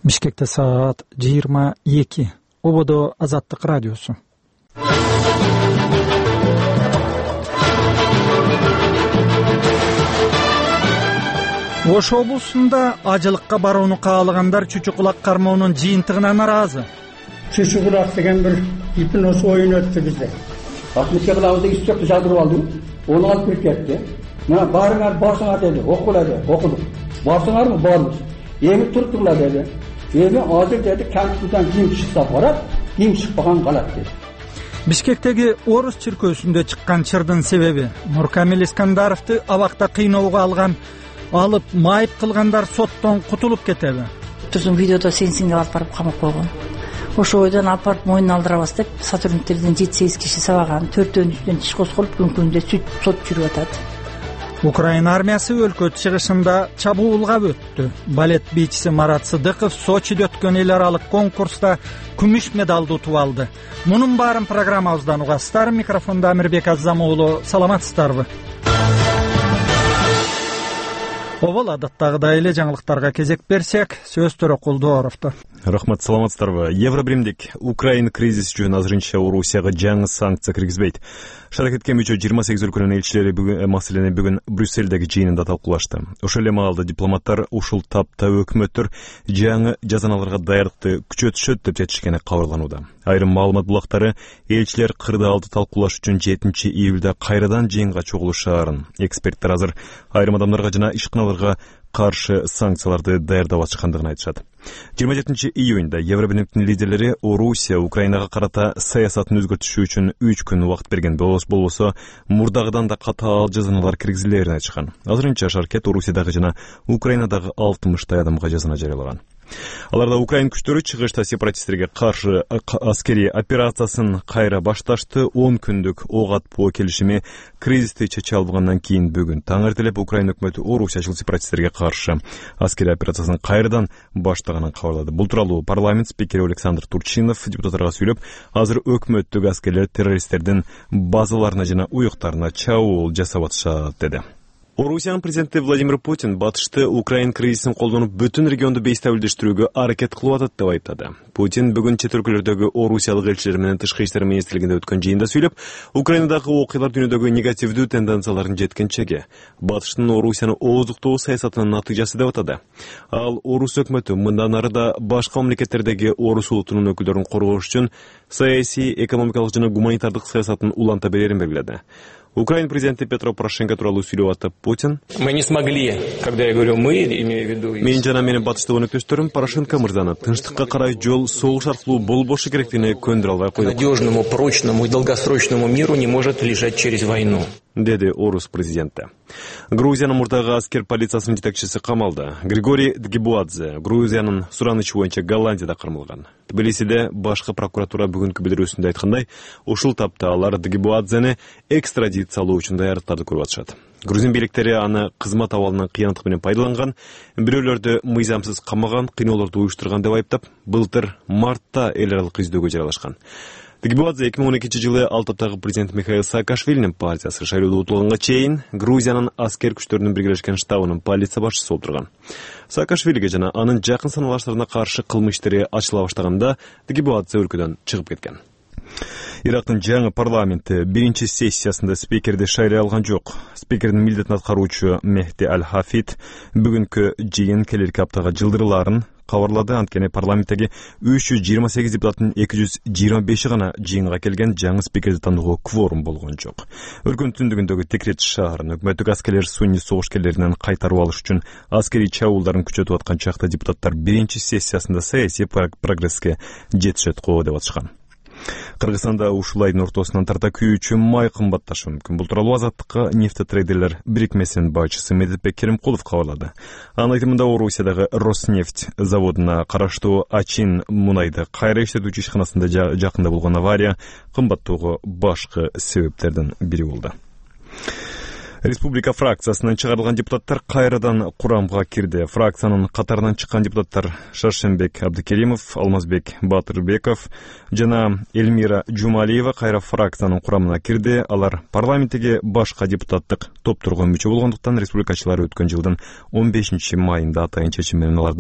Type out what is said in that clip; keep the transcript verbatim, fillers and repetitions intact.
Бишкекте саат жыйырма эки. Ободо Азаттык радиосу. Ош облусунда ажылыкка барууну каалагандар чүчү кулак кармоонун жыйынтыгына нааразы. Чүчү кулак деген бир гипноз оюн өттү бизде. Акмыкка кыламызда истепти жадырып алдым. Onu алып кирип кетти. Мына барыңар барсыңар деди. Окула деди. Окудук. Барсыңарбы? Барбыз. Эми туруптурлар деди. Эми азыр деди кантиптен кийин чыкса барат, кийин чыкпаган калат деди. Бишкектеги Орус чиркөөсүндө чыккан чырдын себеби Нуркамил Искандаровду абакта кыйноого алган алып майып кылгандар соттон кутулуп кетеби? Турсун видеодо сенсиң деп алып барып камап койгон. Ошо ойдон алып барып мойнуна алдырабыз деп сотрудниктерден жети сегиз киши сабаган, төртөөнүн үстүнөн иш козголуп күн-күндө сот жүрүп атат. Украина армиясы өлкө чыгышында чабуулга өттү. Балет бийчиси Марат Сыдыков Сочиде өткөн эл аралык конкурста күмүш медалды утуп алды. Мунун баарын программабыздан угасыздар. Микрофондо Амирбек Азам уулу. Саламатсыздарбы? Обол адаттагыдай эле жаңылыктарга кезек берсек, сөз Төрөкулдуоровдо. Рахмат, саламатсыздарбы? Евробиримдик Украина кризис үчүн азырынча Орусияга жаңы санкция киргизбейт. Шаракетке мүчө жыйырма сегиз өлкөнүн элчилери бүгүн маселени бүгүн Брюссельдеги жыйынында талкуулашты. Ошол эле маалда дипломаттар ушул тапта өкмөттөр жаңы жазаналарга даярдыкты күчөтүшөт деп жетишкени кабарланууда. Айрым маалымат булактары элчилер кырдаалды талкуулаш үчүн жетинчи июлда кайрадан жыйынга чогулушаарын, эксперттер азыр айрым адамдарга жана ишканаларга каршы санкцияларды даярдап атышкандыгын айтышат. жыйырма жетинчи июнда Евробиримдиктин лидерлери Орусия Украинага карата саясатын өзгөртүшү үчүн үч күн убакыт берген болбосо мурдагыдан да катаал жазаналар киргизилерин айтышкан. Азырынча шаркет Орусиядагы жана Украинадагы алтымыштай адамга жазана жарыялаган. Аларда Украин күчтөрү чыгышта сепаратисттерге каршы аскерий операциясын кайра башташты. он күндүк ок атпоо келишими кризисти чече албагандан кийин бүгүн таң эртелеп Украина өкмөтү Орусиячыл сепаратисттерге каршы аскерий операциясын кайрадан баштаганын кабарлады. Бул тууралуу парламент спикери Александр Турчинов депутаттарга сүйлөп, азыр өкмөттүк аскерлер террористтердин базаларына жана уюктарына чабуул жасап атышат деди. Орусиянын президенти Владимир Путин батышты Украин кризисин колдонуп бүтүн регионду бейстабилдештирүүгө аракет кылып атат деп айтады. Путин бүгүн чет өлкөлөрдөгү Орусиялык элчилер менен тышкы иштер министрлигинде өткөн жыйында сүйлөп, Украинадагы окуялар дүйнөдөгү негативдүү тенденцияларын жеткенчеги батыштын Орусияны ооздуктоо саясатынын натыйжасы деп атады. Ал орус өкмөтү мындан ары да башка мамлекеттердеги орус улутунун өкүлдөрүн коргош үчүн саясий, экономикалык жана гуманитардык саясатын уланта берерин белгиледи. Украин президенти Петро Порошенко тууралуу сүйлөп атып Путин: Мы не смогли, когда я говорю мы, имею в виду... Мен жана менин батыштагы өнөктөштөрүм Порошенко мырзаны тынчтыкка карай жол согуш аркылуу болбошу керектигине көндүрө албай койдук. Надежному, прочному и долгосрочному миру не может лежать через войну. Деди орус президенти. Грузиянын мурдагы аскер полициясынын жетекчиси камалды. Григорий Дгибуадзе Грузиянын суранычы боюнча Голландияда кармалган. Тбилисиде башкы прокуратура бүгүнкү билдирүүсүндө айткандай, ушул тапта алар Дгибуадзени экстрадициялоо үчүн даярдыктарды көрүп атышат. Грузин бийликтери аны кызмат абалынан кыянаттык менен пайдаланган, бирөөлөрдү мыйзамсыз камаган, кыйноолорду уюштурган деп айыптап, былтыр мартта эл аралык издөөгө жаралашкан. Дгибуадзе эки миң он экинчи жылы ал таптагы президент Михаил Саакашвилинин партиясы шайлоодо утулганга чейин Грузиянын аскер күчтөрүнүн биргелешкен штабынын полиция башчысы болуп турган. Саакашвилиге жана анын жакын саналаштарына каршы кылмыш иштери ачыла баштаганда Дгибуадзе өлкөдөн чыгып кеткен. Ирактын жаңы парламенти биринчи сессиясында спикерди шайлай алган жок. Спикердин милдетин аткаруучу Мехди Аль-Хафид бүгүнкү жыйын келерки аптага жылдырылаарын кабарлады. Анткени парламенттеги үч жүз жыйырма сегиз депутаттын эки жүз жыйырма беши гана жыйынга келген, жаңы спикерди тандоого кворум болгон жок. Өлкөнүн түндүгүндөгү Тикрет шаарын өкмөттүк аскерлер сунни согушкерлеринен кайтарып алыш үчүн аскерий чабуулдарын күчөтүп аткан чакта депутаттар биринчи сессиясында саясий прогресске жетишет го деп атышкан. Кыргызстанда ушул айдын ортосунан тарта күйүүчү май кымбатташы мүмкүн. Бул тууралуу Азаттыкка нефтетрейдерлер бирикмесинин башчысы Медетбек Керимкулов кабарлады. Анын айтымында Орусиядагы Роснефть заводуна караштуу Ачин мунайды кайра иштетүүчү ишканасында жакында болгон авария кымбаттоого башкы себептердин бири болду. Республика фракциясынан чыгарылган депутаттар кайрадан курамга кирди. Фракциянын катарынан чыккан депутаттар Шаршенбек Абдыкеримов, Алмазбек Батырбеков жана Эльмира Жумалиева кайра фракциянын курамына кирди. Алар парламенттеги башка депутаттык топторго мүчө болгондуктан республикачылар өткөн жылдын он бешинчи майында атайын чечим менен аларды